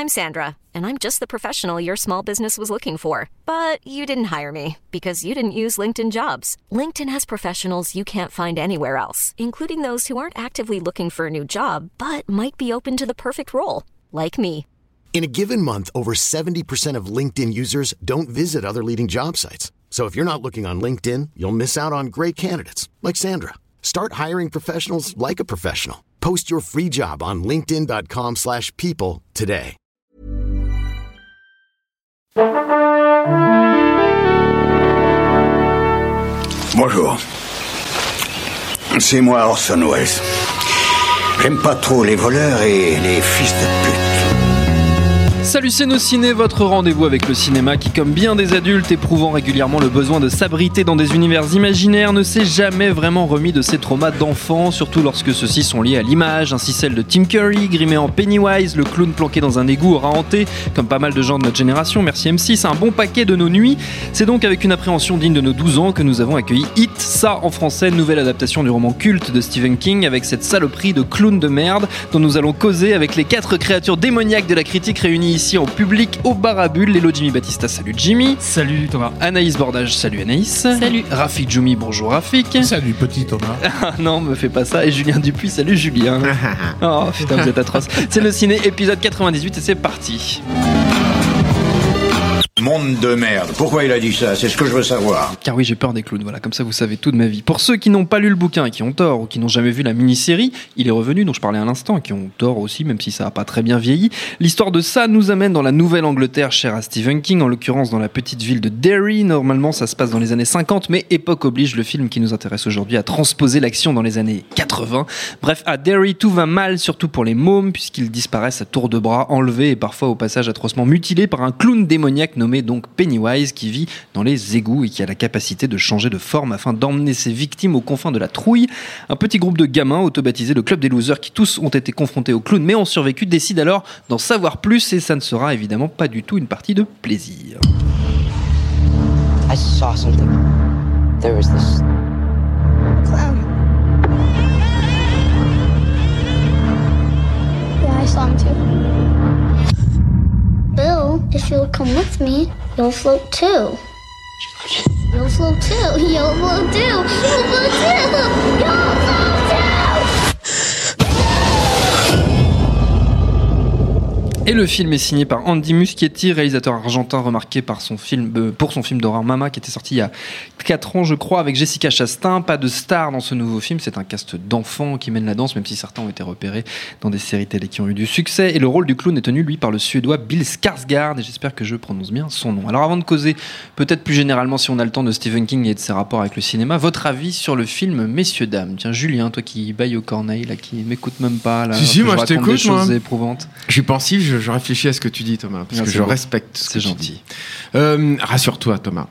I'm Sandra, and I'm just the professional your small business was looking for. But you didn't hire me because you didn't use LinkedIn Jobs. LinkedIn has professionals you can't find anywhere else, including those who aren't actively looking for a new job, but might be open to the perfect role, like me. In a given month, over 70% of LinkedIn users don't visit other leading job sites. So if you're not looking on LinkedIn, you'll miss out on great candidates like Sandra. Start hiring professionals like a professional. Post your free job on linkedin.com/people today. Bonjour. C'est moi Orson Welles. J'aime pas trop les voleurs et les fils de pute. Salut, c'est Nos Ciné, votre rendez-vous avec le cinéma qui, comme bien des adultes éprouvant régulièrement le besoin de s'abriter dans des univers imaginaires, ne s'est jamais vraiment remis de ses traumas d'enfant, surtout lorsque ceux-ci sont liés à l'image, ainsi celle de Tim Curry, grimé en Pennywise, le clown planqué dans un égout aura hanté, comme pas mal de gens de notre génération, merci M6, un bon paquet de nos nuits. C'est donc avec une appréhension digne de nos 12 ans que nous avons accueilli It, ça en français, nouvelle adaptation du roman culte de Stephen King, avec cette saloperie de clown de merde dont nous allons causer avec les 4 créatures démoniaques de la critique réunies ici en public au bar à bulles. Hello Jimmy Battista, salut Jimmy. Salut Thomas. Anaïs Bordage, salut Anaïs. Salut. Rafik Djoumi, bonjour Rafik. Salut petit Thomas. Ah non, me fais pas ça. Et Julien Dupuis, salut Julien. Oh putain, vous êtes atroce. C'est le ciné, épisode 98 et c'est parti. Monde de merde. Pourquoi il a dit ça ? C'est ce que je veux savoir. Car oui, j'ai peur des clowns, voilà, comme ça vous savez tout de ma vie. Pour ceux qui n'ont pas lu le bouquin et qui ont tort, ou qui n'ont jamais vu la mini-série, il est revenu, dont je parlais à l'instant, et qui ont tort aussi, même si ça n'a pas très bien vieilli. L'histoire de ça nous amène dans la Nouvelle-Angleterre, chère à Stephen King, en l'occurrence dans la petite ville de Derry. Normalement, ça se passe dans les années 50, mais époque oblige, le film qui nous intéresse aujourd'hui à transposer l'action dans les années 80. Bref, à Derry, tout va mal, surtout pour les mômes, puisqu'ils disparaissent à tour de bras, enlevés et parfois au passage atrocement mutilés par un clown démoniaque nommé donc Pennywise, qui vit dans les égouts et qui a la capacité de changer de forme afin d'emmener ses victimes aux confins de la trouille. Un petit groupe de gamins auto-baptisé le Club des Losers, qui tous ont été confrontés au clown mais ont survécu, décide alors d'en savoir plus, et ça ne sera évidemment pas du tout une partie de plaisir. I saw something. There was this clown. Yeah, I saw him too. Bill, if you'll come with me, you'll float too. You'll float too. You'll float too. You'll float too. You'll float too. Et le film est signé par Andy Muschietti, réalisateur argentin remarqué par son film, pour son film d'horreur Mama, qui était sorti il y a 4 ans je crois, avec Jessica Chastain. Pas de star dans ce nouveau film, c'est un cast d'enfants qui mènent la danse, même si certains ont été repérés dans des séries télé qui ont eu du succès. Et le rôle du clown est tenu lui par le suédois Bill Skarsgård, et j'espère que je prononce bien son nom. Alors avant de causer peut-être plus généralement, si on a le temps, de Stephen King et de ses rapports avec le cinéma, votre avis sur le film Messieurs Dames. Tiens Julien, toi qui baille au corneille, là, qui m'écoute même pas là, si, moi je t'écoute, des choses éprouvantes. Je suis pensif, je réfléchis à ce que tu dis Thomas, parce que je respecte ce que tu dis. Rassure-toi Thomas,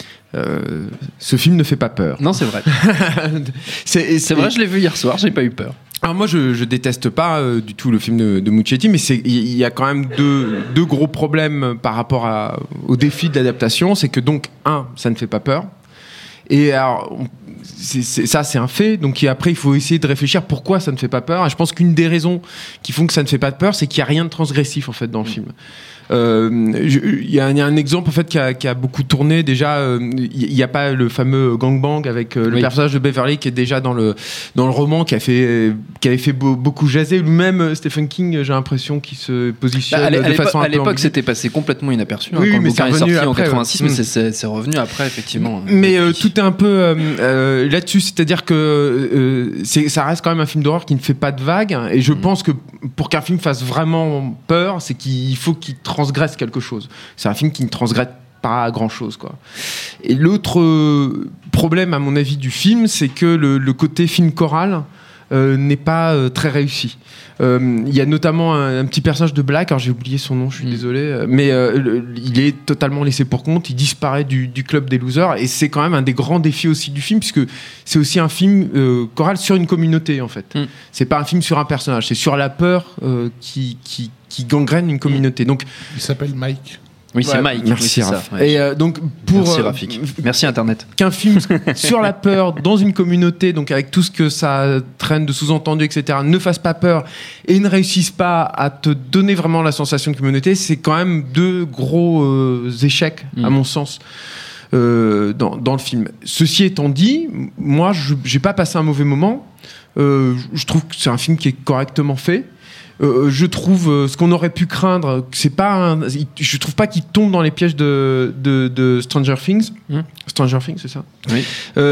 ce film ne fait pas peur. Non, c'est vrai. c'est vrai, je l'ai vu hier soir, j'ai pas eu peur. Alors moi je déteste pas du tout le film de Muschietti, mais il y a quand même deux gros problèmes par rapport au défi de l'adaptation. C'est que donc ça ne fait pas peur, et alors c'est un fait. Donc après il faut essayer de réfléchir pourquoi ça ne fait pas peur. Et je pense qu'une des raisons qui font que ça ne fait pas peur, c'est qu'il y a rien de transgressif en fait dans le film. Il y a un exemple en fait qui a beaucoup tourné déjà. Il y a pas le fameux gangbang avec le personnage de Beverly qui est déjà dans le roman, qui avait fait beaucoup jaser. Lui-même Stephen King, j'ai l'impression qu'il se positionne de façon un peu à l'époque c'était passé complètement inaperçu. Oui, quand mais le bouquin est sorti en 86, ouais. mais c'est revenu après effectivement. Mais tout est un peu là-dessus, c'est-à-dire que ça reste quand même un film d'horreur qui ne fait pas de vagues, et je pense que pour qu'un film fasse vraiment peur, c'est qu'il faut qu'il transgresse quelque chose. C'est un film qui ne transgresse pas grand-chose, quoi. Et l'autre problème, à mon avis, du film, c'est que le côté film choral n'est pas très réussi. Il y a notamment un petit personnage de Black, alors j'ai oublié son nom, je suis désolé, mais il est totalement laissé pour compte, il disparaît du club des losers, et c'est quand même un des grands défis aussi du film, puisque c'est aussi un film choral sur une communauté en fait. C'est pas un film sur un personnage, c'est sur la peur qui gangrène une communauté. Donc, il s'appelle Mike. Oui, c'est Mike. Merci, oui, c'est Raph. ça, ouais. Et donc, pour. Merci, Rafik. Merci, Internet. Qu'un film sur la peur dans une communauté, donc avec tout ce que ça traîne de sous-entendu, etc., ne fasse pas peur et ne réussisse pas à te donner vraiment la sensation de communauté, c'est quand même 2 gros échecs, à mon sens. Dans le film. Ceci étant dit, moi, j'ai pas passé un mauvais moment. Je trouve que c'est un film qui est correctement fait. Je trouve ce qu'on aurait pu craindre, que c'est pas je trouve pas qu'il tombe dans les pièges de Stranger Things. Stranger Things, c'est ça. Oui.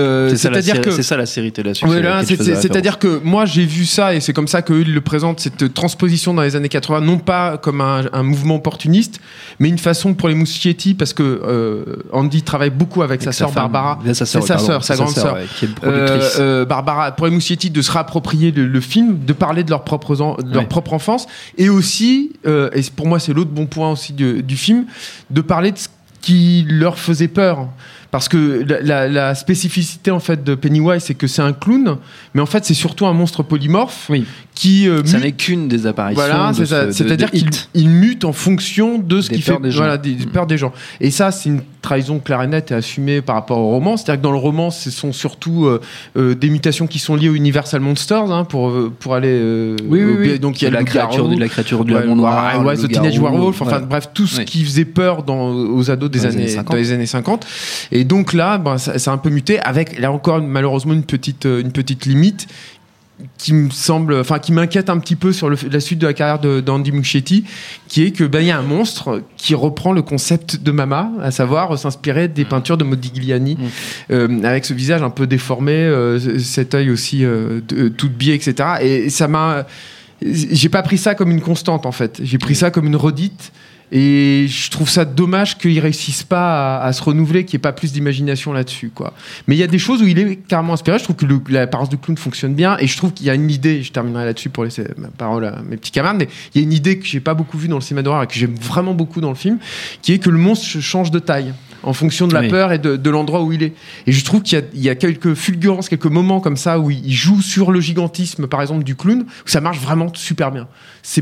C'est ça la série télé. Voilà, c'est-à-dire que moi j'ai vu ça et c'est comme ça qu'eux ils le présentent, cette transposition dans les années 80, non pas comme un mouvement opportuniste, mais une façon pour les Muschietti, parce que Andy travaille beaucoup avec sa sœur Barbara, sa grande sœur, qui est productrice. Barbara, pour les Muschietti, de se réapproprier le film, de parler de leur propre enfance, et aussi, et pour moi c'est l'autre bon point aussi du film, de parler de ce qui leur faisait peur. Parce que la spécificité en fait de Pennywise, c'est que c'est un clown, mais en fait c'est surtout un monstre polymorphe qui ça n'est qu'une des apparitions. Voilà, c'est ça. C'est-à-dire qu'il mute en fonction de ce qui fait des peurs des gens. Et ça, c'est une trahison claire et nette et assumée par rapport au roman. C'est-à-dire que dans le roman, ce sont surtout des mutations qui sont liées aux Universal Monsters, pour aller. Donc il y a la créature du Lamont Noir, The Teenage Werewolf. Enfin bref, tout ce qui faisait peur aux ados des années 50. Et donc là, ça a un peu muté, avec là encore malheureusement une petite limite qui me semble, enfin qui m'inquiète un petit peu sur la suite de la carrière d'Andy Muschietti, qui est que il y a un monstre qui reprend le concept de Mama, à savoir s'inspirer des peintures de Modigliani, avec ce visage un peu déformé, cet œil aussi tout biais, etc. Et ça m'a, j'ai pas pris ça comme une constante en fait, j'ai pris ça comme une redite. Et je trouve ça dommage qu'ils réussissent pas à se renouveler, qu'il n'y ait pas plus d'imagination là-dessus, quoi. Mais il y a des choses où il est carrément inspiré. Je trouve que l'apparence de clown fonctionne bien, et je trouve qu'il y a une idée, je terminerai là-dessus pour laisser ma parole à mes petits camarades, mais il y a une idée que j'ai pas beaucoup vue dans le cinéma d'horreur et que j'aime vraiment beaucoup dans le film, qui est que le monstre change de taille en fonction de la peur et de l'endroit où il est. Et je trouve qu'il y a quelques fulgurances, quelques moments comme ça où il joue sur le gigantisme, par exemple, du clown, où ça marche vraiment super bien. C'est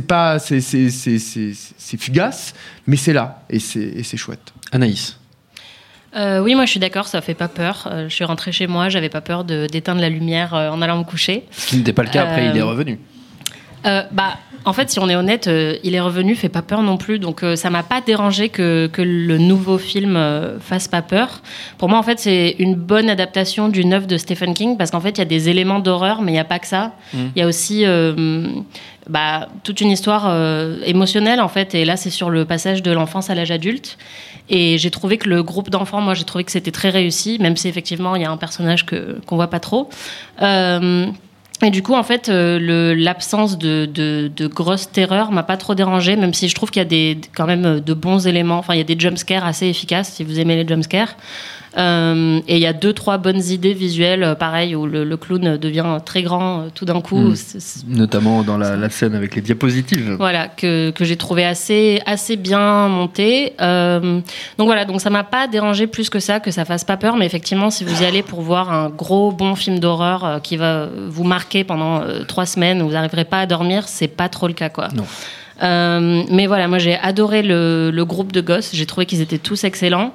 fugace, mais c'est là, et c'est chouette. Anaïs. Oui, moi je suis d'accord, ça fait pas peur. Je suis rentrée chez moi, j'avais pas peur d'éteindre la lumière en allant me coucher. Ce qui n'était pas le cas après, il est revenu. En fait, si on est honnête, il est revenu, fait pas peur non plus. Donc, ça m'a pas dérangé que le nouveau film fasse pas peur. Pour moi, en fait, c'est une bonne adaptation d'une œuvre de Stephen King, parce qu'en fait, il y a des éléments d'horreur, mais il y a pas que ça. Il y a aussi toute une histoire émotionnelle, en fait. Et là, c'est sur le passage de l'enfance à l'âge adulte. Et j'ai trouvé que le groupe d'enfants, moi, j'ai trouvé que c'était très réussi, même si effectivement, il y a un personnage qu'on voit pas trop. Et du coup, en fait, l'absence de grosses terreurs m'a pas trop dérangée, même si je trouve qu'il y a quand même de bons éléments. Enfin, il y a des jumpscares assez efficaces, si vous aimez les jumpscares. Et il y a 2-3 bonnes idées visuelles, pareil, où le clown devient très grand tout d'un coup. Notamment dans la scène avec les diapositives. Voilà, que j'ai trouvé assez bien monté. Donc voilà, donc ça m'a pas dérangé plus que ça fasse pas peur, mais effectivement, si vous y allez pour voir un gros bon film d'horreur qui va vous marquer pendant 3 semaines, où vous n'arriverez pas à dormir, c'est pas trop le cas, quoi. Non. Mais voilà, moi j'ai adoré le groupe de gosses, j'ai trouvé qu'ils étaient tous excellents.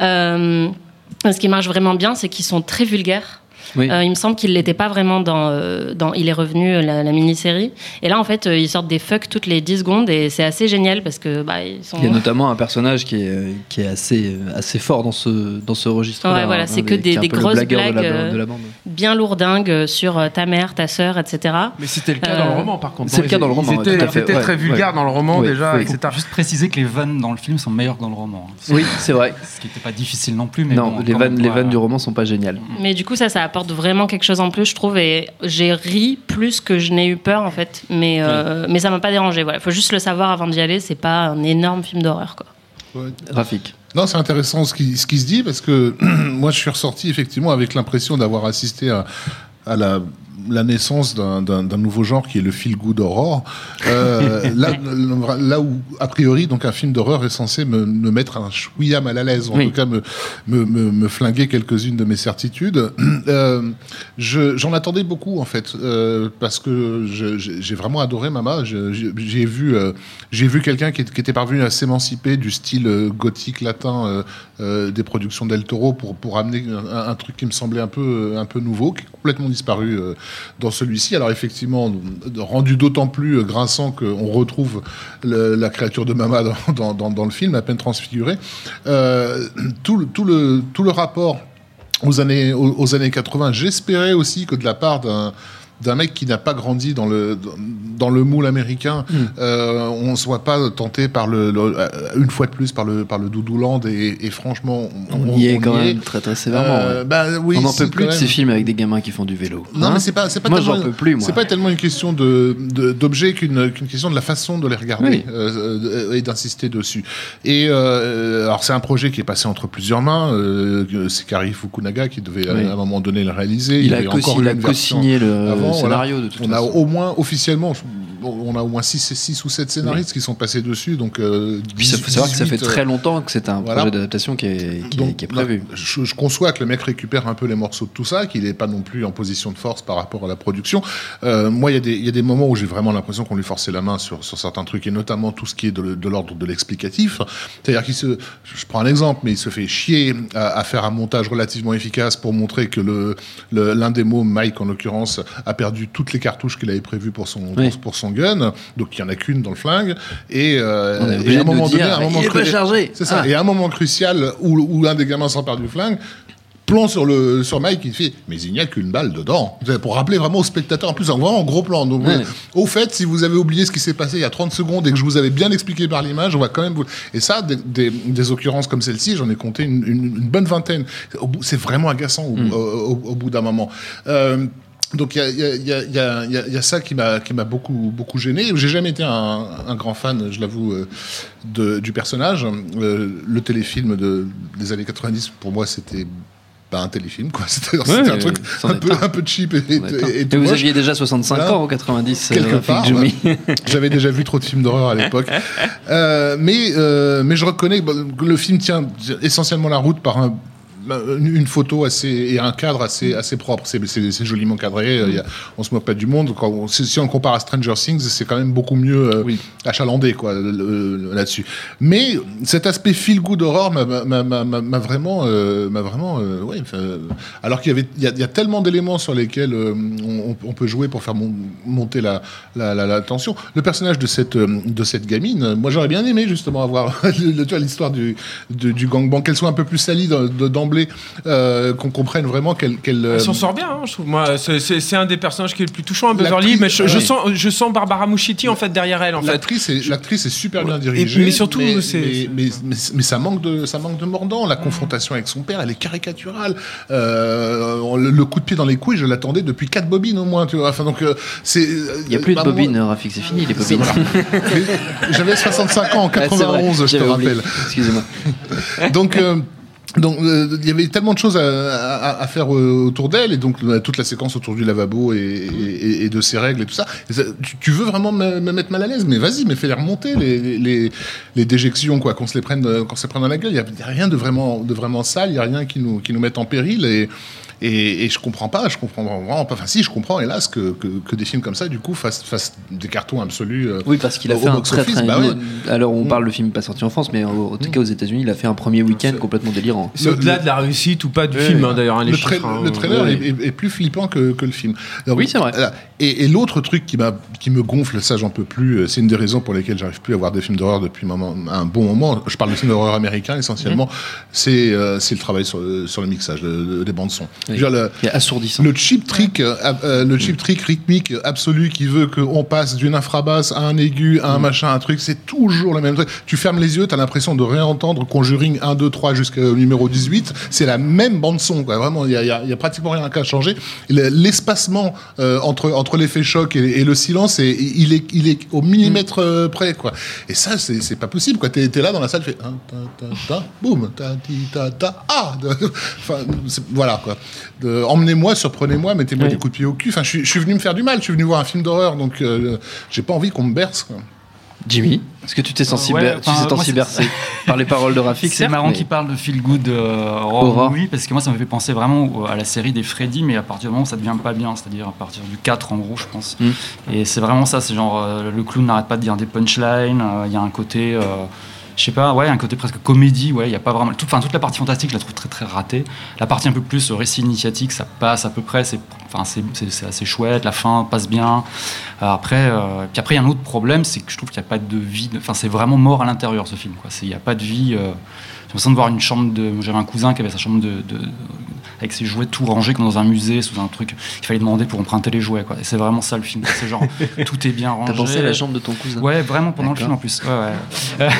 Ce qui marche vraiment bien, c'est qu'ils sont très vulgaires. Oui. Il me semble qu'il l'était pas vraiment dans Il est revenu, la mini-série. Et là, en fait, ils sortent des fucks toutes les 10 secondes et c'est assez génial parce que ils sont... Il y a notamment un personnage qui est assez fort dans ce registre-là. Ouais, voilà, c'est que des grosses blagues de la bande. Bien lourdingues sur ta mère, ta sœur, etc. Mais c'était le cas dans le roman, par contre. C'est le cas dans le roman. C'était très vulgaire dans le roman déjà. Il faut juste préciser que les vannes dans le film sont meilleures que dans le roman. Oui, c'est vrai. Ce qui n'était pas difficile non plus. Mais non, les vannes du roman sont pas géniales. Mais du coup, ça apporte vraiment quelque chose en plus, je trouve, et j'ai ri plus que je n'ai eu peur, en fait, mais ça m'a pas dérangé. Voilà, faut juste le savoir avant d'y aller, c'est pas un énorme film d'horreur, quoi. Ouais. Rafik. Non, c'est intéressant ce qui se dit, parce que moi je suis ressorti effectivement avec l'impression d'avoir assisté à la la naissance d'un nouveau genre qui est le feel good horror. Là où a priori donc un film d'horreur est censé me mettre un chouïa mal à l'aise, en tout cas me flinguer quelques-unes de mes certitudes. J'en attendais beaucoup en fait, parce que j'ai vraiment adoré Mama. J'ai vu quelqu'un qui était parvenu à s'émanciper du style gothique latin des productions Del Toro pour amener un truc qui me semblait un peu nouveau, qui est complètement disparu dans celui-ci. Alors effectivement, rendu d'autant plus grinçant qu'on retrouve la créature de Mama dans le film, à peine transfigurée. Tout le rapport aux années 80, j'espérais aussi que de la part d'un mec qui n'a pas grandi dans le moule américain, on ne soit pas tenté par une fois de plus par le Doudouland et franchement on y est quand même très très sévèrement. Oui, on n'en peut plus de ces films avec des gamins qui font du vélo. Non, mais c'est pas moi tellement, j'en peux plus. C'est pas tellement une question d'objet qu'une question de la façon de les regarder et d'insister dessus. Et alors c'est un projet qui est passé entre plusieurs mains. C'est Kari Fukunaga qui devait à un moment donné le réaliser. Il a co-signé le scénario de toute façon. On a au moins officiellement, on a au moins 6 ou 7 scénaristes qui sont passés dessus. Donc, puis il faut savoir que ça fait très longtemps que c'est un projet d'adaptation qui est prévu. Je conçois que le mec récupère un peu les morceaux de tout ça, qu'il n'est pas non plus en position de force par rapport à la production. Moi, il y a des moments où j'ai vraiment l'impression qu'on lui forçait la main sur certains trucs, et notamment tout ce qui est de l'ordre de l'explicatif. C'est-à-dire je prends un exemple, mais il se fait chier à faire un montage relativement efficace pour montrer que l'un des mots, Mike en l'occurrence, a perdu toutes les cartouches qu'il avait prévues pour son gun, donc il n'y en a qu'une dans le flingue, et à un moment donné, il n'est pas chargé. C'est ça. Et à un moment crucial où un des gamins s'empare du flingue, plan sur Mike, il fait mais il n'y a qu'une balle dedans, pour rappeler vraiment au spectateur, en plus vraiment en gros plan. Donc au fait, si vous avez oublié ce qui s'est passé il y a 30 secondes et que je vous avais bien expliqué par l'image, on va quand même vous... Et ça, des occurrences comme celle-ci, j'en ai compté une bonne vingtaine. C'est vraiment agaçant au bout d'un moment. Donc il y a ça qui m'a beaucoup gêné. J'ai jamais été un grand fan, je l'avoue, du personnage. Le téléfilm des années 90, pour moi, c'était pas un téléfilm, quoi. C'était un truc un peu cheap et vous moche. Aviez déjà 65 ans en 90 quelque part. J'avais déjà vu trop de films d'horreur à l'époque. Mais je reconnais que le film tient essentiellement la route par une photo et un cadre assez propre. C'est joliment cadré. On se moque pas du monde. Si on le compare à Stranger Things, c'est quand même beaucoup mieux achalandé, quoi, là-dessus. Mais cet aspect feel good horror m'a vraiment alors qu'il y a tellement d'éléments sur lesquels on peut jouer pour faire monter la tension. Le personnage de cette gamine, moi j'aurais bien aimé justement avoir l'histoire du gangbang, qu'elle soit un peu plus salie d'emblée, qu'on comprenne vraiment qu'elle elle s'en sort bien, hein, je trouve. Moi, c'est un des personnages qui est le plus touchant à Beverly, mais je sens Barbara Muschietti en fait derrière elle. L'actrice est super bien dirigée, mais surtout mais ça manque de mordant. La confrontation avec son père, elle est caricaturale. Le coup de pied dans les couilles, je l'attendais depuis 4 bobines au moins, tu vois. Enfin, donc il y a plus de bobines, Rafik, c'est fini les bobines. J'avais 65 ans en 91, je te rappelle. Excusez-moi. Donc il y avait tellement de choses à faire autour d'elle, et donc toute la séquence autour du lavabo et de ses règles et tout ça. Tu veux vraiment me mettre mal à l'aise, mais vas-y, mais fais-les remonter les déjections, quoi, qu'on se les prenne dans la gueule. Il y a rien de vraiment sale, il y a rien qui nous mette en péril, et je comprends vraiment pas. Enfin, si, je comprends, hélas, que des films comme ça, du coup, fassent des cartons absolus. Oui, parce qu'il a fait un très très. Alors, on parle, le film pas sorti en France, mais en tout cas aux États-Unis, il a fait un premier week-end complètement délirant. C'est au-delà de la réussite ou pas du film, d'ailleurs. Le trailer est plus flippant que le film. Alors, oui, c'est vrai. Et l'autre truc qui me gonfle, ça, j'en peux plus. C'est une des raisons pour lesquelles j'arrive plus à voir des films d'horreur depuis un bon moment. Je parle de films d'horreur américains essentiellement. C'est le travail sur le mixage, des bandes son. Oui. C'est assourdissant. Le cheap trick rythmique absolu qui veut qu'on passe d'une infrabasse à un aigu, à un machin, un truc, c'est toujours le même truc. Tu fermes les yeux, t'as l'impression de réentendre Conjuring 1, 2, 3 jusqu'au numéro numéro 18, c'est la même bande-son, quoi. Vraiment, il y a pratiquement rien qu'à changer. L'espacement entre l'effet choc et le silence, il est au millimètre près, quoi. Et ça, c'est pas possible, quoi. T'es là dans la salle, tu fais boum, ah. Enfin, voilà, quoi. Emmenez-moi, surprenez-moi, mettez-moi des coups de pied au cul. Enfin, je suis venu me faire du mal. Je suis venu voir un film d'horreur, donc j'ai pas envie qu'on me berce, quoi. Jimmy, est-ce que tu t'es senti bercé par les paroles de Rafik? C'est marrant qu'il parle de feel good horror movie, parce que moi ça me fait penser vraiment à la série des Freddy, mais à partir du moment où ça devient pas bien, c'est-à-dire à partir du 4 en gros, je pense. Et c'est vraiment ça, c'est genre le clown n'arrête pas de dire des punchlines, il y a un côté je sais pas, un côté presque comédie, il y a pas vraiment toute la partie fantastique, je la trouve très très ratée. La partie un peu plus récit initiatique, ça passe à peu près, c'est assez chouette, la fin passe bien. Après il y a un autre problème, c'est que je trouve qu'il n'y a pas de vie, c'est vraiment mort à l'intérieur ce film, quoi. Il n'y a pas de vie. J'ai l'impression de voir une chambre j'avais un cousin qui avait sa chambre avec ses jouets tout rangés comme dans un musée, sous un truc. Il fallait demander pour emprunter les jouets, quoi. Et c'est vraiment ça le film. C'est genre tout est bien rangé. T'as pensé à la chambre de ton cousin? Ouais, vraiment pendant le film en plus. Ouais.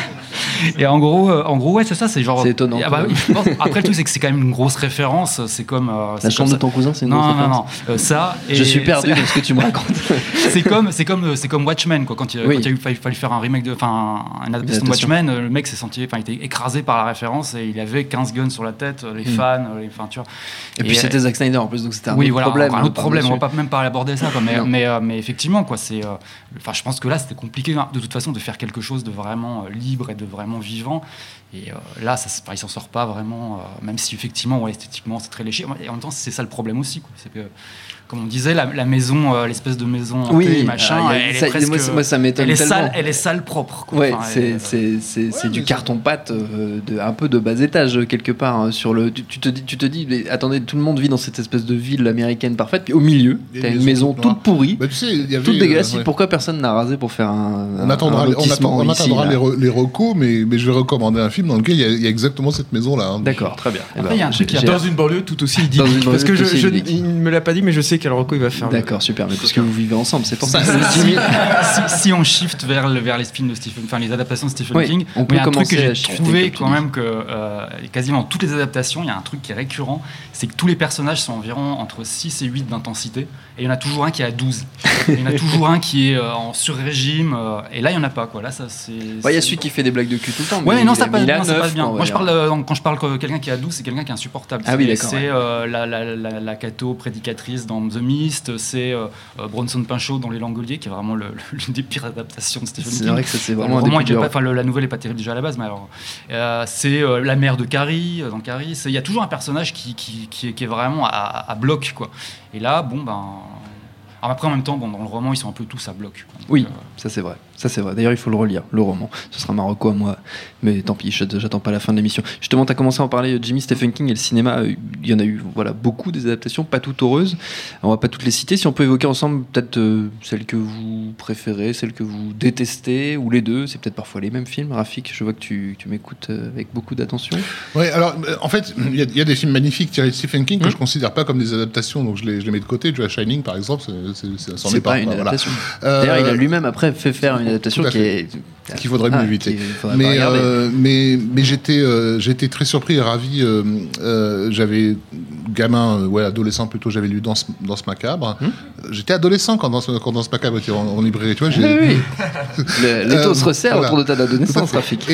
Et en gros, c'est ça, c'est genre. C'est étonnant. Après, le truc, c'est que c'est quand même une grosse référence. C'est comme. La chambre de ton cousin, c'est une grosse référence. Non. Ça. Je suis perdu dans ce que tu me racontes. c'est comme Watchmen, quoi. Quand il fallait faire un remake une adaptation de Watchmen, le mec il était écrasé par la référence et il avait 15 guns sur la tête, les fans, tu vois. Et puis c'était Zack Snyder en plus, donc c'était un autre problème. On va pas même pas aborder ça, quoi. Mais effectivement, quoi, c'est. Je pense que là, c'était compliqué de toute façon de faire quelque chose de vraiment libre et de vraiment vivant. Et là, il s'en sort pas vraiment, même si effectivement, esthétiquement, c'est très léché. Et en même temps, c'est ça le problème aussi, quoi. C'est que, comme on disait, la maison, l'espèce de maison hantée, machin, elle est presque. Moi, ça m'étonne tellement. Elle est sale propre, quoi. Ouais, c'est du carton-pâte, un peu de bas étage quelque part. Hein, sur le, tu te dis, mais, attendez, tout le monde vit dans cette espèce de ville américaine parfaite, puis au milieu, t'as une maison toute pourrie, toute dégueulasse. Pourquoi personne n'a rasé pour faire on attendra les recos, mais je vais recommander un film dans lequel il y a exactement cette maison-là. Hein. D'accord, très bien. Après, il y a un truc dans une banlieue tout aussi idyllique. Parce que il ne me l'a pas dit, mais je sais quel reco il va faire. D'accord, super. Mais puisque vous vivez ensemble, c'est pour ça. Si on shift vers les films de Stephen, les adaptations de Stephen King, on peut commencer un truc que j'ai trouvé quand même que quasiment toutes les adaptations, il y a un truc qui est récurrent, c'est que tous les personnages sont environ entre 6 et 8 d'intensité, et il y en a toujours un qui est à 12. Il y en a toujours un qui est en sur-régime, et là il y en a pas, quoi. Là ça c'est. Il y a celui qui fait des blagues de cul tout le temps. Ouais, non, ça passe bien. Moi, quand je parle quelqu'un qui est à 12, c'est quelqu'un qui est insupportable. Ah oui, d'accord. C'est la catho prédicatrice dans The Mist, c'est Bronson Pinchot dans Les Langoliers, qui est vraiment l'une des pires adaptations de Stephen King. C'est vrai que ça, c'est vraiment la nouvelle est pas terrible déjà à la base, mais alors c'est la mère de Carrie dans Carrie. Il y a toujours un personnage qui est vraiment à bloc, quoi. Et là, alors après, en même temps, dans le roman, ils sont un peu tous à bloc. Donc, oui, ça c'est vrai. D'ailleurs, il faut le relire, le roman. Ce sera Marocco à moi. Mais tant pis, j'attends pas la fin de l'émission. Justement, tu as commencé à en parler, Jimmy. Stephen King et le cinéma, il y en a eu beaucoup des adaptations, pas toutes heureuses. On va pas toutes les citer. Si on peut évoquer ensemble peut-être celles que vous préférez, celles que vous détestez, ou les deux. C'est peut-être parfois les mêmes films. Rafik, je vois que tu m'écoutes avec beaucoup d'attention. Oui, alors en fait, il y a des films magnifiques tirés de Stephen King que je considère pas comme des adaptations, donc je les mets de côté. Tu vois, Shining, par exemple, c'est pas une adaptation. D'ailleurs, il a lui-même après fait faire une adaptation qu'il faudrait mieux éviter. Mais j'étais très surpris et ravi. J'avais gamin, adolescent plutôt, j'avais lu Danse Macabre. J'étais adolescent quand Danse Macabre était en librairie. Tu vois, l'étau se resserre autour de ta adolescence, Rafik.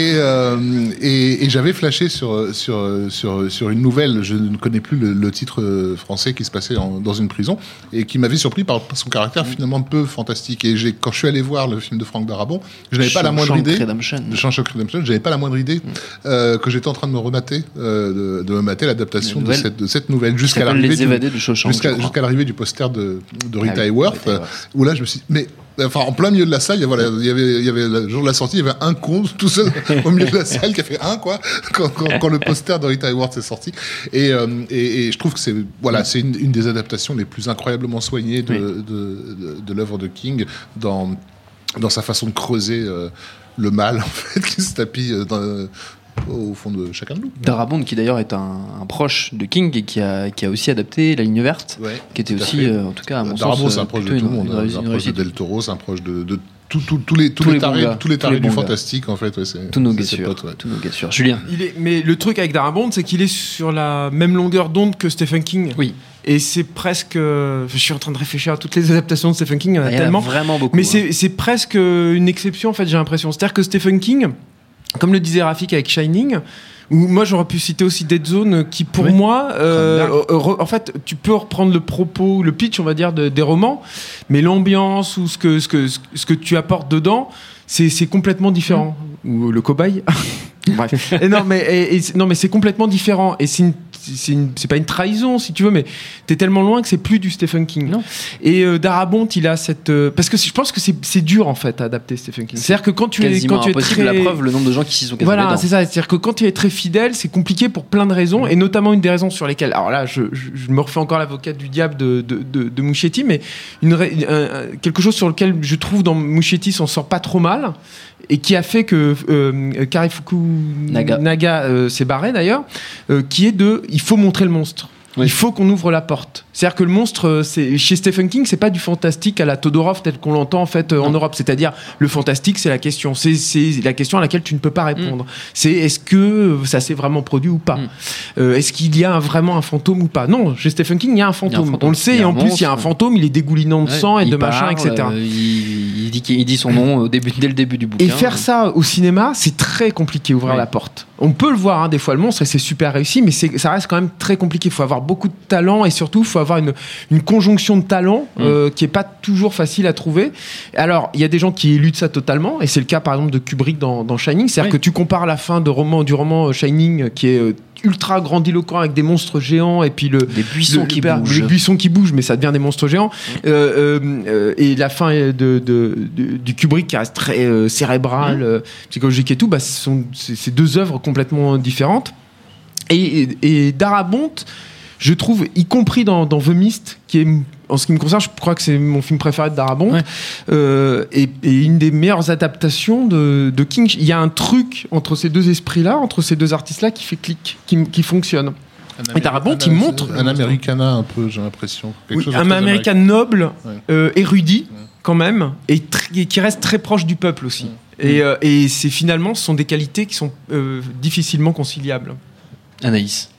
Et j'avais flashé sur une nouvelle. Je ne connais plus le titre français qui se passait dans une prison et qui m'avait surpris par son caractère finalement peu fantastique. Et quand je suis allé voir le film de Frank Darabont, je n'avais pas la moindre idée. De Shawshank Redemption, j'avais pas la moindre idée que j'étais en train de me remater, de me mater l'adaptation de cette nouvelle jusqu'à l'arrivée du poster de Rita Hayworth, où là je me suis dit, en plein milieu de la salle, il y avait le jour de la sortie, il y avait un con tout seul au milieu de la salle qui a fait quand le poster de Rita Hayworth est sorti. Et je trouve que c'est une des adaptations les plus incroyablement soignées de l'œuvre de King dans sa façon de creuser le mal en fait qui se tapit au fond de chacun de nous. Darabont, qui d'ailleurs est un proche de King et qui a aussi adapté La Ligne Verte, qui était aussi, en tout cas, à mon Darabont, sens, c'est un proche de tout le monde. C'est un proche de Del Toro, c'est un proche de tous les tarés du bons fantastique, en fait. Ouais, tous nos gars sûrs. Julien. Mais le truc avec Darabont, c'est qu'il est sur la même longueur d'onde que Stephen King. Oui. Et c'est presque. Je suis en train de réfléchir à toutes les adaptations de Stephen King, il y en a tellement. Vraiment beaucoup. Mais c'est presque une exception, en fait, j'ai l'impression. C'est-à-dire que Stephen King, comme le disait Rafik avec Shining, ou moi j'aurais pu citer aussi Dead Zone, qui pour moi, en fait, tu peux reprendre le propos, le pitch, on va dire, des romans, mais l'ambiance ou ce que tu apportes dedans, c'est complètement différent. Ou le cobaye. Bref. Non mais c'est complètement différent, et c'est pas une trahison si tu veux, mais t'es tellement loin que c'est plus du Stephen King. Non. Et Darabont, il a cette parce que je pense que c'est dur en fait à adapter Stephen King. C'est-à-dire que quand tu es très... la preuve, le nombre de gens qui s'y sont cassés voilà, les dents. c'est ça. C'est-à-dire que quand tu es très fidèle, c'est compliqué pour plein de raisons, et notamment une des raisons sur lesquelles, alors là, je me refais encore l'avocate du diable de Muschietti, mais quelque chose sur lequel je trouve dans Muschietti s'en sort pas trop mal, et qui a fait que Karifuku Naga s'est barré d'ailleurs, qui est il faut montrer le monstre. Oui. Il faut qu'on ouvre la porte. C'est-à-dire que le monstre, chez Stephen King, c'est pas du fantastique à la Todorov tel qu'on l'entend en fait en Europe. C'est-à-dire le fantastique, c'est la question. C'est la question à laquelle tu ne peux pas répondre. C'est est-ce que ça s'est vraiment produit ou pas. Est-ce qu'il y a vraiment un fantôme ou pas. Non, chez Stephen King, il y a un fantôme. On le sait, et en plus, il y a un fantôme, il est dégoulinant de sang et de machin, etc. Il dit son nom dès le début du bouquin. Et faire ça au cinéma, c'est très compliqué, ouvrir la porte. On peut le voir, des fois, le monstre, et c'est super réussi, mais ça reste quand même très compliqué. Il faut avoir beaucoup de talent, et surtout, il faut avoir une conjonction de talents qui est pas toujours facile à trouver. Alors, il y a des gens qui éludent ça totalement, et c'est le cas, par exemple, de Kubrick dans Shining. C'est-à-dire que tu compares la fin du roman Shining, qui est ultra grandiloquent avec des monstres géants, et puis des buissons qui bougent. Les buissons qui bougent, mais ça devient des monstres géants. Et la fin du Kubrick qui reste très cérébrale, psychologique et tout, c'est deux œuvres complètement différentes. Et Darabont, je trouve, y compris dans The Mist, qui est, en ce qui me concerne, je crois que c'est mon film préféré de Darabont, et une des meilleures adaptations de King. Il y a un truc entre ces deux esprits-là, entre ces deux artistes-là, qui fait clic, qui fonctionne. Et Darabont, il montre... Un Americana, un peu, j'ai l'impression. Un Américain noble, érudit, quand même, et qui reste très proche du peuple aussi. Et ce sont des qualités qui sont difficilement conciliables. Anaïs.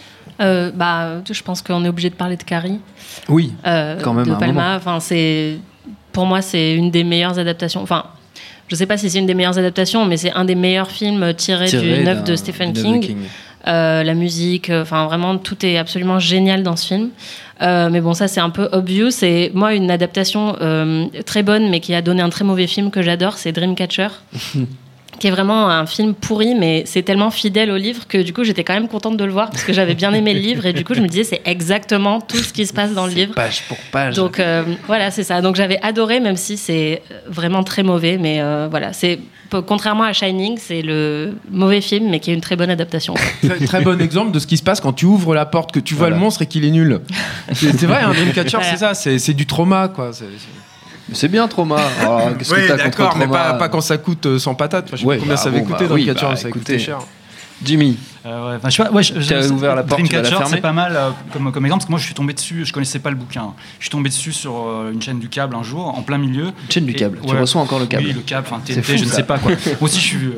Je pense qu'on est obligé de parler de Carrie. Oui, quand même. De Palma. Enfin, pour moi, c'est une des meilleures adaptations. Enfin, je sais pas si c'est une des meilleures adaptations, mais c'est un des meilleurs films tirés d'une œuvre de Stephen King. La musique, enfin vraiment, tout est absolument génial dans ce film. Mais bon, ça c'est un peu obvious. Et moi, une adaptation très bonne, mais qui a donné un très mauvais film que j'adore, c'est Dreamcatcher. Qui est vraiment un film pourri, mais c'est tellement fidèle au livre que du coup j'étais quand même contente de le voir parce que j'avais bien aimé le livre, et du coup je me disais c'est exactement tout ce qui se passe dans le livre. Page pour page. Donc voilà, c'est ça. Donc j'avais adoré, même si c'est vraiment très mauvais, mais voilà, c'est contrairement à Shining, c'est le mauvais film mais qui est une très bonne adaptation. Très bon exemple de ce qui se passe quand tu ouvres la porte, que tu vois le monstre et qu'il est nul. C'est vrai, un Dreamcatcher, c'est ça, c'est du trauma, quoi. C'est bien Trauma. Alors, qu'est-ce que t'as d'accord, contre mais Trauma pas quand ça coûte 100 patates. Enfin, je sais pas combien ça avait coûté dans le Dreamcatcher, ça a coûté cher. Jimmy, j'ai ouvert la porte, tu vas la fermer. C'est pas mal comme exemple, parce que moi je suis tombé dessus, je connaissais pas le bouquin. Je suis tombé dessus sur une chaîne du câble un jour, en plein milieu. Une chaîne du câble, tu reçois encore le câble. Oui, le câble, enfin TNT, je ne sais pas quoi. Moi aussi je suis vieux.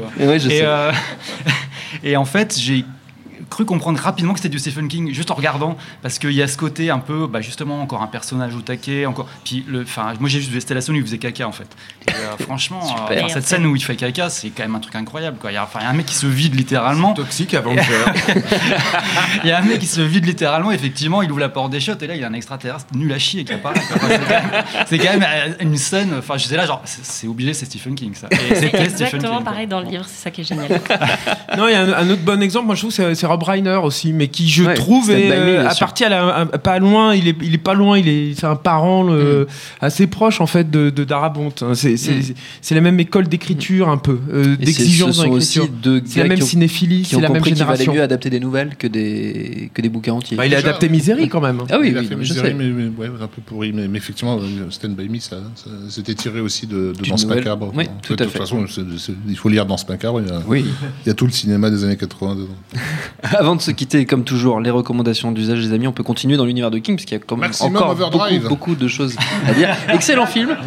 Et en fait, j'ai cru comprendre rapidement que c'était du Stephen King juste en regardant, parce qu'il y a ce côté un peu justement encore un personnage au taquet, encore puis moi j'ai juste vu Stella Stone où il faisait caca en fait, et franchement cette scène où il fait caca, c'est quand même un truc incroyable quoi. Il y a un mec qui se vide littéralement, c'est toxique avant de faire. Il y a un mec qui se vide littéralement, effectivement il ouvre la porte des chiottes et là il y a un extraterrestre nul à chier qui apparaît. C'est quand même une scène, enfin je sais là genre c'est obligé, c'est Stephen King ça. C'est exactement pareil dans le livre, c'est ça qui est génial. Non, il y a un autre bon exemple, moi je trouve c'est Rob Reiner aussi, mais qui je trouve est à partir pas loin, il est pas loin, c'est un parent assez proche en fait de Darabont. C'est la même école d'écriture un peu, d'exigence dans l'écriture. C'est la même cinéphilie, c'est la même génération. Il valait mieux adapter des nouvelles que des bouquins entiers. Il a adapté Misery quand même. Ah oui, il a fait Misery, mais un peu pourri, mais effectivement Stand By Me, ça c'était tiré aussi de Danse Macabre. Oui, tout à fait. De toute façon, il faut lire Danse Macabre. Il y a tout le cinéma des années 80 dedans. Avant de se quitter, comme toujours, les recommandations d'usage des amis, on peut continuer dans l'univers de King parce qu'il y a quand même encore beaucoup de choses à dire. Excellent film.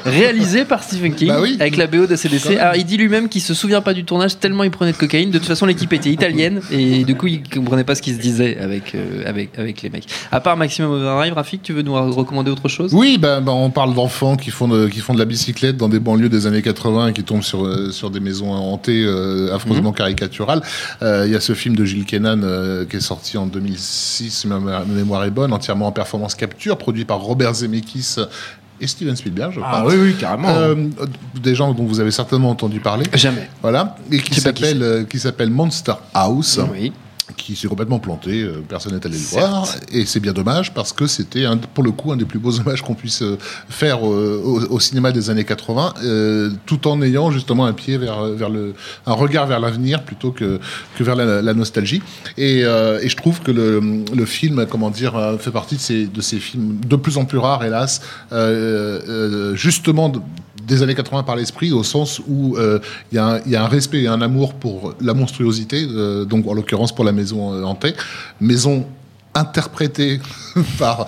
réalisé par Stephen King, Bah oui. avec la BO de CDC. Alors il dit lui-même qu'il se souvient pas du tournage tellement il prenait de cocaïne. De toute façon, l'équipe était italienne et du coup il comprenait pas ce qui se disait avec les mecs. À part Maximum Overdrive, Rafik, tu veux nous recommander autre chose? Oui, on parle d'enfants qui font de la bicyclette dans des banlieues des années 80 et qui tombent sur des maisons hantées affreusement caricaturales. Il y a ce film de Gilles Kennan qui est sorti en 2006, si ma mémoire est bonne, entièrement en performance capture, produit par Robert Zemeckis et Steven Spielberg, je crois. Ah oui, carrément. Des gens dont vous avez certainement entendu parler. Jamais. Voilà. Et qui s'appelle Monster House. Oui. Qui s'est complètement planté, personne n'est allé le voir, et c'est bien dommage parce que c'était pour le coup un des plus beaux hommages qu'on puisse faire au cinéma des années 80, tout en ayant justement un pied un regard vers l'avenir plutôt que vers la nostalgie. Et je trouve que le film, fait partie de ces films de plus en plus rares, hélas, justement des années 80 par l'esprit, au sens où il y a un respect et un amour pour la monstruosité, donc en l'occurrence pour la maison hantée, maison interprétée par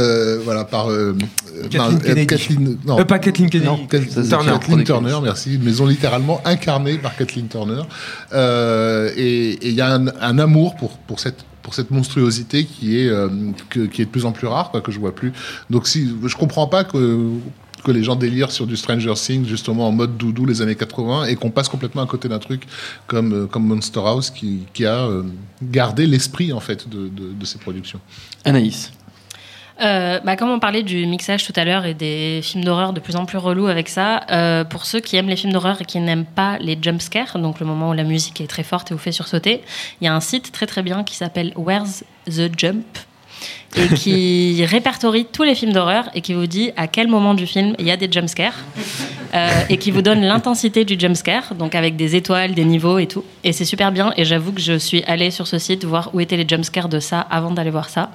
Kathleen pas Kathleen Kennedy, non, Kathleen Turner, merci, une maison littéralement incarnée par Kathleen Turner, et il y a un amour pour cette monstruosité qui est de plus en plus rare, que je vois plus. Donc je comprends pas que les gens délirent sur du Stranger Things justement en mode doudou les années 80 et qu'on passe complètement à côté d'un truc comme Monster House qui a gardé l'esprit en fait de ces productions. Anaïs. Comme on parlait du mixage tout à l'heure et des films d'horreur de plus en plus relous avec ça, pour ceux qui aiment les films d'horreur et qui n'aiment pas les jumpscares, donc le moment où la musique est très forte et vous fait sursauter, il y a un site très très bien qui s'appelle Where's the Jump et qui répertorie tous les films d'horreur et qui vous dit à quel moment du film il y a des jumpscares et qui vous donne l'intensité du jumpscare, donc avec des étoiles, des niveaux et tout. Et c'est super bien, et j'avoue que je suis allée sur ce site voir où étaient les jumpscares de ça avant d'aller voir ça.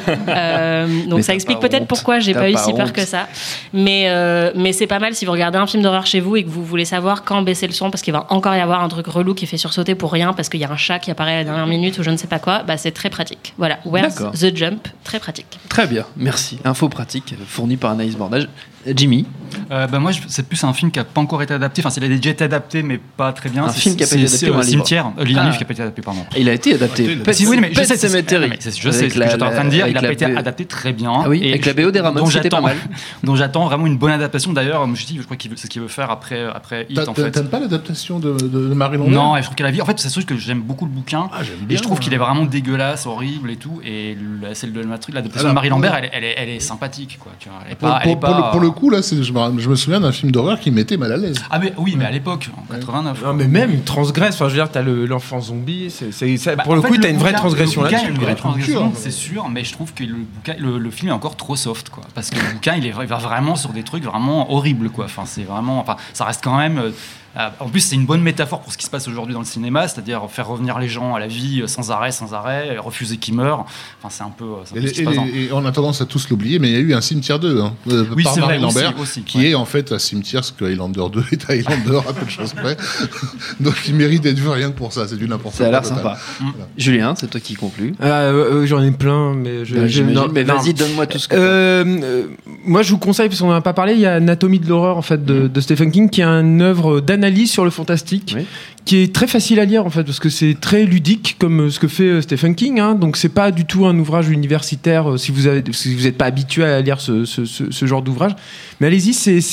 Donc ça explique peut-être pourquoi j'ai pas eu si peur que ça. Mais c'est pas mal si vous regardez un film d'horreur chez vous et que vous voulez savoir quand baisser le son parce qu'il va encore y avoir un truc relou qui fait sursauter pour rien parce qu'il y a un chat qui apparaît à la dernière minute ou je ne sais pas quoi, c'est très pratique. Voilà, Where's the Jump, très pratique. Très bien, merci. Info pratique fournie par Anaïs Bordage. Jimmy. Moi, c'est plus un film qui n'a pas encore été adapté. Enfin, il a déjà été adapté, mais pas très bien. Un film qui a pas été adapté, ou un Cimetière. Un livre qui n'a pas été adapté, pardon. Il a été adapté. Oui, mais je sais, c'est je sais ce que j'étais en train de dire. Il n'a pas été adapté très bien. Ah oui, avec la BO des Ramones, c'était pas mal. Donc j'attends vraiment une bonne adaptation. D'ailleurs, je me suis dit, je crois que c'est ce qu'il veut faire après Hit, en fait. T'aimes pas l'adaptation de Marie Lambert? Non, je trouve qu'elle a vie. En fait, c'est sûr que j'aime beaucoup le bouquin. Et je trouve qu'il est vraiment dégueulasse, horrible et tout. Et celle de l'adaptation de Marie Lambert, elle est sympathique, quoi. Pour le coup, là, je me souviens d'un film d'horreur qui m'était mal à l'aise. Ah mais oui, mais à l'époque, en 89. Non, mais même il transgresse. Enfin, je veux dire, t'as l'enfant zombie. Pour le coup, t'as une vraie transgression là-dessus. Il y a une vraie transgression, c'est sûr. Mais je trouve que le film est encore trop soft, quoi. Parce que le bouquin, il va vraiment sur des trucs vraiment horribles, quoi. Enfin, c'est vraiment. Enfin, ça reste quand même. En plus, c'est une bonne métaphore pour ce qui se passe aujourd'hui dans le cinéma, c'est-à-dire faire revenir les gens à la vie sans arrêt, refuser qu'ils meurent. Enfin, c'est un peu ce qui se passe. Et on a tendance à tous l'oublier, mais il y a eu un Cimetière 2 par Marie Lambert, qui est en fait un cimetière, ce que Highlander 2 est Highlander à peu de choses près. Donc il mérite d'être vu rien que pour ça, c'est du n'importe quoi. Ça a l'air sympa. Julien, c'est toi qui conclus. J'en ai plein, mais vas-y, donne-moi tout ce que moi, je vous conseille, parce qu'on n'en a pas parlé, il y a Anatomie de l'horreur en fait, de Stephen King, qui est une œuvre d'analyse sur le fantastique, qui est très facile à lire en fait, parce que c'est très ludique comme ce que fait Stephen King, donc c'est pas du tout un ouvrage universitaire si vous n'êtes pas habitué à lire ce genre d'ouvrage, mais allez-y,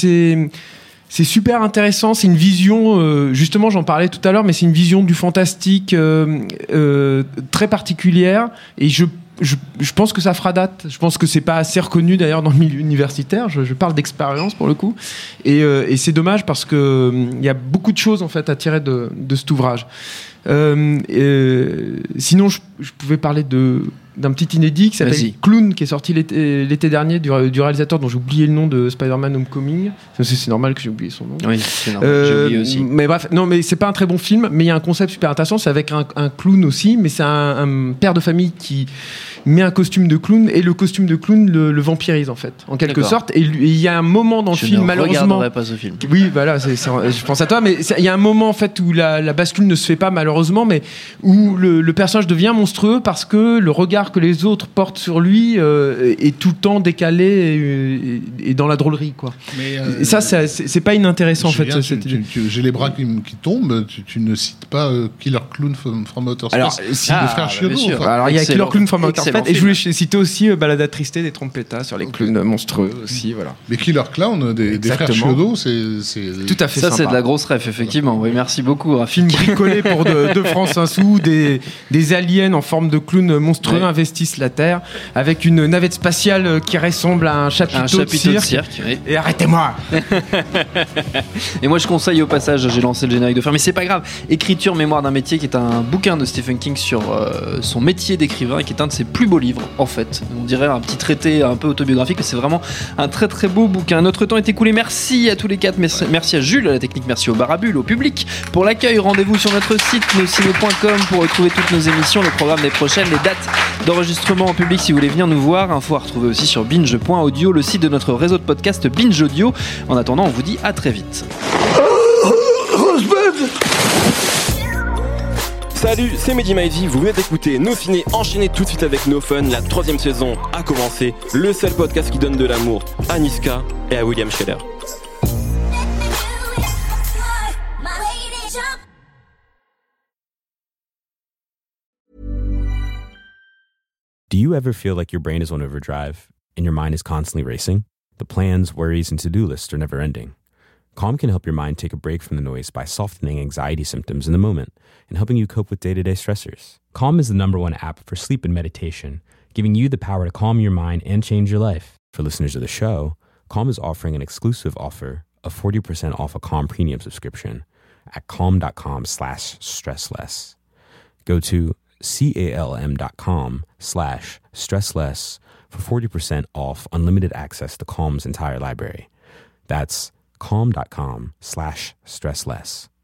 c'est super intéressant, c'est une vision, justement j'en parlais tout à l'heure, mais c'est une vision du fantastique très particulière, et je pense que ça fera date. Je pense que c'est pas assez reconnu d'ailleurs dans le milieu universitaire. Je parle d'expérience pour le coup, et c'est dommage parce que il y a beaucoup de choses en fait à tirer de cet ouvrage. Sinon, je pouvais parler d'un petit inédit qui s'appelle Clown, qui est sorti l'été dernier du réalisateur dont j'ai oublié le nom de Spider-Man Homecoming. C'est normal que j'ai oublié son nom. Oui, c'est normal. J'ai oublié aussi. Mais bref, non, mais c'est pas un très bon film, mais il y a un concept super intéressant. C'est avec un clown aussi, mais c'est un père de famille qui met un costume de clown, et le costume de clown le vampirise en fait, en quelque sorte. Et il y a un moment dans le film, malheureusement. Je ne regarderai pas ce film. Oui, voilà, je pense à toi, mais il y a un moment en fait où la bascule ne se fait pas malheureusement, mais où le personnage devient monstrueux parce que le regard regard que les autres portent sur lui est tout le temps décalé et dans la drôlerie, quoi. Mais et ça, c'est pas inintéressant, en fait. J'ai les bras qui tombent, tu ne cites pas Killer Clown from Outer Space. Alors, le frère Chiodo. Alors, il y a Killer Clown from Outer Space, et je voulais citer aussi Balade Tristée des Trompettas sur les clowns monstrueux aussi, voilà. Mais Killer Clown des frères Chiodo, c'est tout à fait ça, sympa. C'est de la grosse ref, effectivement. Oui, merci beaucoup, Raph. Film bricolé pour 2 francs 5 sous, des aliens en forme de clowns monstrueux investissent la Terre avec une navette spatiale qui ressemble à un chapiteau de cirque. Oui. Et arrêtez-moi. Et moi, je conseille au passage, j'ai lancé le générique de fin, mais c'est pas grave. Écriture, mémoire d'un métier, qui est un bouquin de Stephen King sur son métier d'écrivain, et qui est un de ses plus beaux livres, en fait. On dirait un petit traité un peu autobiographique, mais c'est vraiment un très très beau bouquin. Notre temps est écoulé. Merci à tous les 4. Merci à Jules, à la technique. Merci au Barabule, au public pour l'accueil. Rendez-vous sur notre site nosciné.com pour retrouver toutes nos émissions, le programme des prochaines, les dates d'enregistrement en public si vous voulez venir nous voir. Info à retrouver aussi sur binge.audio, le site de notre réseau de podcast Binge Audio. En attendant, on vous dit à très vite. Salut, c'est Mehdi Maizi, vous venez d'écouter Nos Ciné, enchaînez tout de suite avec No Fun, la 3e saison a commencé, le seul podcast qui donne de l'amour à Niska et à William Scheller. Do you ever feel like your brain is on overdrive and your mind is constantly racing? The plans, worries, and to-do lists are never ending. Calm can help your mind take a break from the noise by softening anxiety symptoms in the moment and helping you cope with day-to-day stressors. Calm is the #1 app for sleep and meditation, giving you the power to calm your mind and change your life. For listeners of the show, Calm is offering an exclusive offer of 40% off a Calm premium subscription at calm.com/stressless. Go to calm.com/stressless for 40% off unlimited access to Calm's entire library. That's calm.com/stressless.